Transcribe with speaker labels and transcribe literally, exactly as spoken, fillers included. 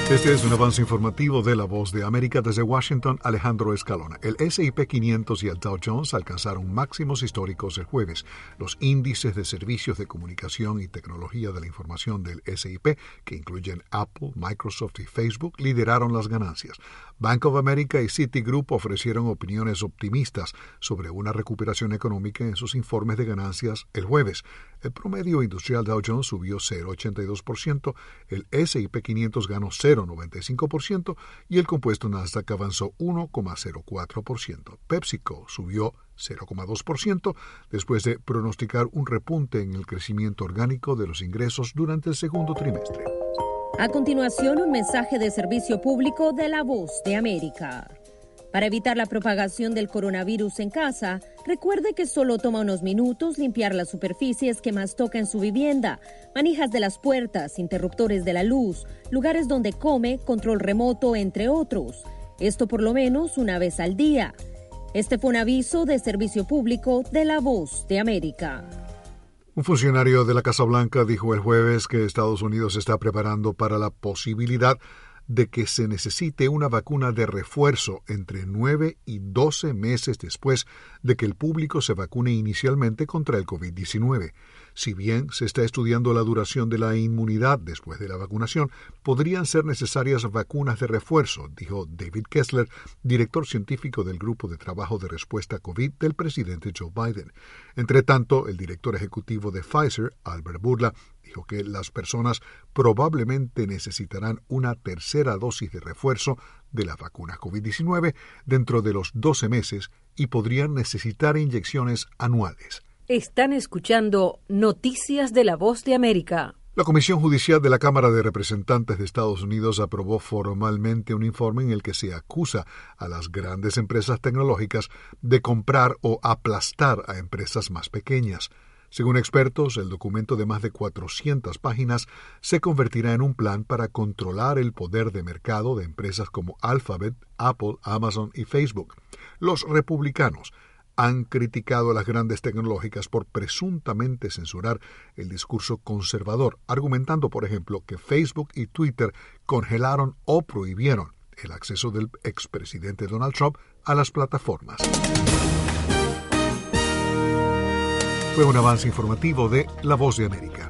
Speaker 1: Este es un avance informativo de La Voz de América. Desde Washington, Alejandro Escalona. El ese y pe quinientos y el Dow Jones alcanzaron máximos históricos el jueves. Los índices de servicios de comunicación y tecnología de la información del ese y pe, que incluyen Apple, Microsoft y Facebook, lideraron las ganancias. Bank of America y Citigroup ofrecieron opiniones optimistas sobre una recuperación económica en sus informes de ganancias el jueves. El promedio industrial Dow Jones subió cero coma ochenta y dos por ciento, el ese y pe quinientos ganó cero coma noventa y cinco por ciento y el compuesto Nasdaq avanzó uno coma cero cuatro por ciento. PepsiCo subió cero coma dos por ciento después de pronosticar un repunte en el crecimiento orgánico de los ingresos durante el segundo trimestre.
Speaker 2: A continuación, un mensaje de servicio público de La Voz de América. Para evitar la propagación del coronavirus en casa, recuerde que solo toma unos minutos limpiar las superficies que más toca en su vivienda, manijas de las puertas, interruptores de la luz, lugares donde come, control remoto, entre otros. Esto por lo menos una vez al día. Este fue un aviso de servicio público de La Voz de América.
Speaker 1: Un funcionario de la Casa Blanca dijo el jueves que Estados Unidos se está preparando para la posibilidad de que se necesite una vacuna de refuerzo entre nueve y doce meses después de que el público se vacune inicialmente contra el covid diecinueve. Si bien se está estudiando la duración de la inmunidad después de la vacunación, podrían ser necesarias vacunas de refuerzo, dijo David Kessler, director científico del Grupo de Trabajo de Respuesta COVID del presidente Joe Biden. Entre tanto, el director ejecutivo de Pfizer, Albert Bourla, dijo que las personas probablemente necesitarán una tercera dosis de refuerzo de la vacuna covid diecinueve dentro de los doce meses y podrían necesitar inyecciones anuales.
Speaker 3: Están escuchando Noticias de La Voz de América.
Speaker 1: La Comisión Judicial de la Cámara de Representantes de Estados Unidos aprobó formalmente un informe en el que se acusa a las grandes empresas tecnológicas de comprar o aplastar a empresas más pequeñas. Según expertos, el documento de más de cuatrocientas páginas se convertirá en un plan para controlar el poder de mercado de empresas como Alphabet, Apple, Amazon y Facebook. Los republicanos han criticado a las grandes tecnológicas por presuntamente censurar el discurso conservador, argumentando, por ejemplo, que Facebook y Twitter congelaron o prohibieron el acceso del expresidente Donald Trump a las plataformas. Fue un avance informativo de La Voz de América.